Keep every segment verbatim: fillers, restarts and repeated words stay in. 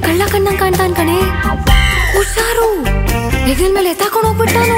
ಕಳ್ಳ ಕಣ್ಣಂಗ್ ಕಾಣ್ತಾನ್ ಕಣೆ, ಹುಷಾರು, ಹೆಗಲ್ ಮೇಲೆ ಎತ್ತಾಕೊಂಡು ಹೋಗ್ಬಿಟ್ಟಾನು.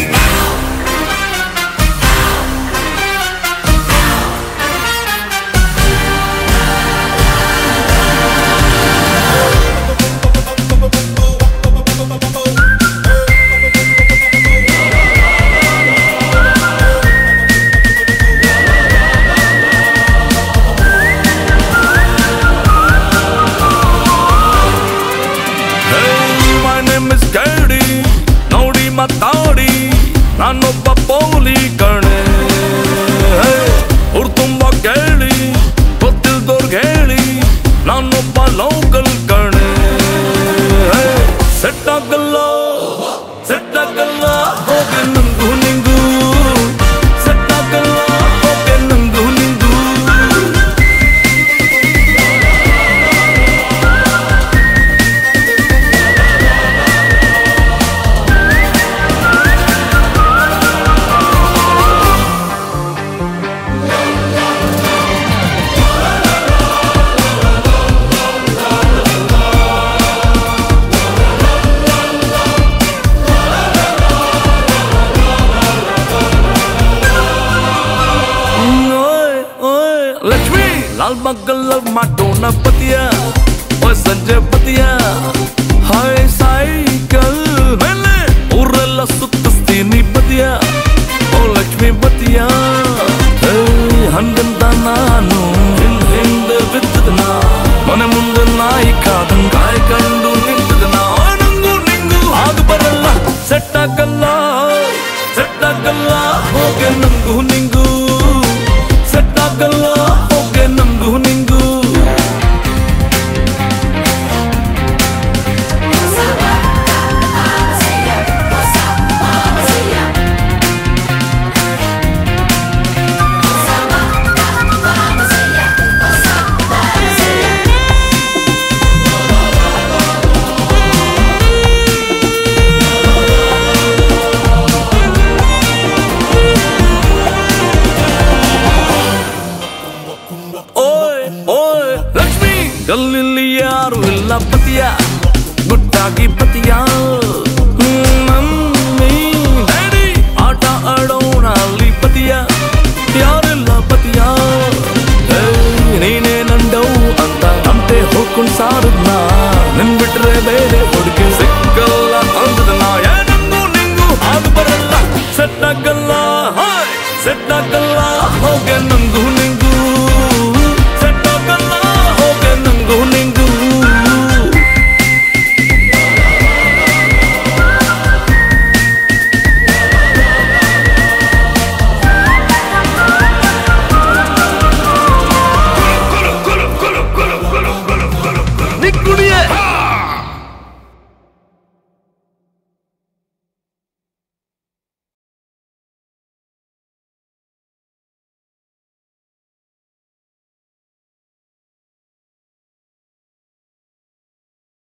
ಮಾತಾಡಿ ನಾನೊಬ್ಬ ಪೋಲಿ ಕಣೆ, ಅವ್ರು ತುಂಬಾ ಕೇಳಿ ಗೊತ್ತಿಲ್ದವ್ರಿಗೆ ಹೇಳಿ ನಾನೊಬ್ಬ ಲೋಕಲ್ ಕಣೆ. ಸೆಟ್ ಆಗಲ್ಲ ಸೆಟ್ ಆಗಲ್ಲ ಹೋಗೆ ನಂಗು ನಿಂಗು, ಸೆಟ್ ಆಗಲ್ಲ ಹೋಗೆ ನಂಗು ನಿಂಗು. लाल बगल ಮಾಡೋಣ ಪತಿಯ ಓ ಸಂಜೆ ಪತಿಯ, ಹಾಯ್ ಸೈಕಲ್ ಮೇಲೆ ಊರೆಲ್ಲ ಸುತ್ತಿಸ್ತೀನಿ ಪತಿಯ, ಓ ಲಕ್ಷ್ಮಿ ಪತಿಯ. ಹಂಗಂತ ನಾನು ಹಿಂದೆ ಬಿದ್ದದನ, ಮನೆ ಮುಂದೆ ನಾಯಿ ಕಾದಂಗ ಕಾಯ್ಕೊಂಡು ನಿಂತದನ. ನಂಗು ನಿಂಗು ಆಗ ಬರಲ್ಲ, ಸೆಟ್ ಆಗಲ್ಲ ಸೆಟ್ ಆಗಲ್ಲ ಹೋಗೆ ನಂಗು ನಿಂಗು, ಸೆಟ್ ಆಗಲ್ಲ ಹೋಗೆ ನಂಗು ನಿಂಗು. ಗಲ್ಲಿಲ್ಲಿ ಯಾರು ಇಲ್ಲ ಪತಿಯ, ಗುಟ್ಟಾಗಿ ಪತಿಯ. ಮಮ್ಮಿ ಡ್ಯಾಡಿ ಆಟ ಆಡೋಣ ಅಲ್ಲಿ ಪತಿಯ, ಯಾರಿಲ್ಲ ಪತಿಯ. ನೀನೇ ನಂಡವು ಅಂತ ಅಂತೆ ಹೋಗ್ಕೊಂಡು ಸಾರದ್ನ, ನಿನ್ ಬಿಟ್ರೆ ಬೇರೆ ಹುಡುಗಿ ಸಿಕ್ಕಲ್ಲ ಅಂದದನ್ನ. ಏನಂಗೂ ನಿಂಗು ಆಗ ಬರಲ್ಲ, ಸೆಟ್ ಆಗಲ್ಲ ಸೆಟ್ ಆಗಲ್ಲ ಹೋಗೆ ನಂಗು